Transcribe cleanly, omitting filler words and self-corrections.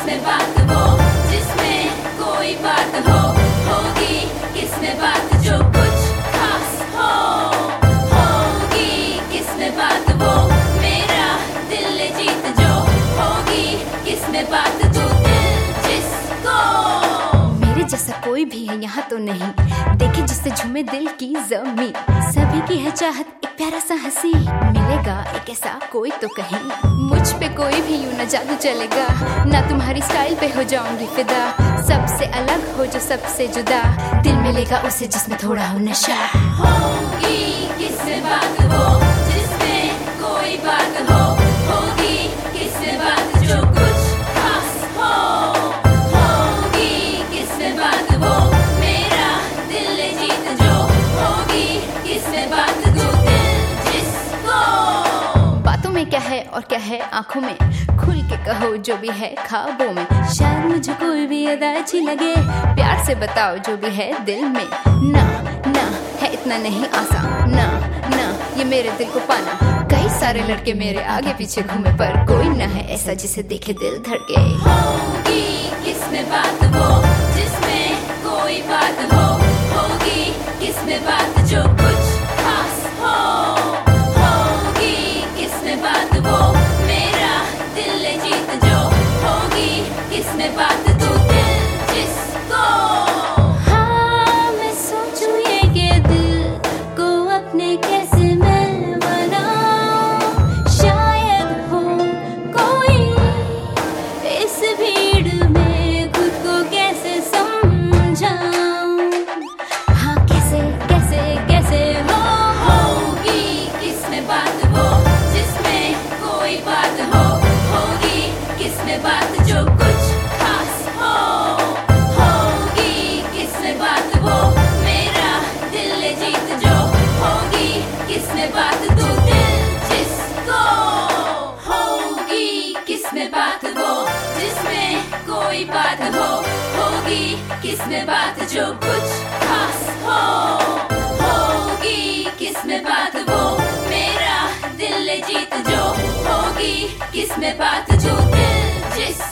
किसमें बात वो जिसमें कोई बात हो, होगी किसमें बात जो कुछ खास हो, होगी किसमें बात वो मेरा दिल जीत जो, होगी किसमें बात तू दिल जिसको। मेरे जैसा कोई भी है यहाँ तो नहीं, देखे जिससे झूमे दिल की जमी, सभी की है चाहत एक प्यारा सा हंसी, मिलेगा एक ऐसा कोई तो कहीं, मुझ पे कोई भी यूं न जादू चलेगा, ना तुम्हारी स्टाइल पे हो जाऊंगी फिदा, सबसे अलग हो जो सबसे जुदा, दिल मिलेगा उसे जिसमें थोड़ा हो नशा। होगी किसमें बात वो जिसमें कोई बात हो, होगी किसमें बात जो कुछ खास हो, होगी किसमें बात वो मेरा दिल जीत जो, होगी किसमें बात तू दिल जिसको। बातों में क्या है और क्या है आंखों में, खुल के कहो जो भी है ख्वाबों में, शायद मुझे कोई भी अदा अच्छी लगे, प्यार से बताओ जो भी है दिल में, ना ना है इतना नहीं आसान, ना ना ये मेरे दिल को पाना, कई सारे लड़के मेरे आगे पीछे घूमे पर कोई ना है ऐसा जिसे देखे दिल धड़के। होगी किसमें बात वो जिसमें कोई बात हो, होगी किसमें बात जो कुछ खास हो, होगी किसमें बात वो मेरा दिल जीत जो, होगी किसमें बात तू दिल जिसको। हाँ मैं सोचूं ये कि दिल को अपने कैसे मैं बनाऊं, शायद हो कोई इस भीड़ में खुद को कैसे समझाऊं, हाँ कैसे कैसे कैसे हो। होगी किसमें बात वो जिसमें कोई बात हो, होगी किसमें बात जो कुछ खास हो, होगी किसमें बात वो मेरा दिल जीत जो, होगी किसमें बात तू दिल जिसको। होगी किसमें बात वो जिसमें कोई बात हो, होगी किसमें बात जो कुछ खास हो, होगी किसमें बात वो मेरा दिल जीत जो, होगी किसमें बात जो दिल जिस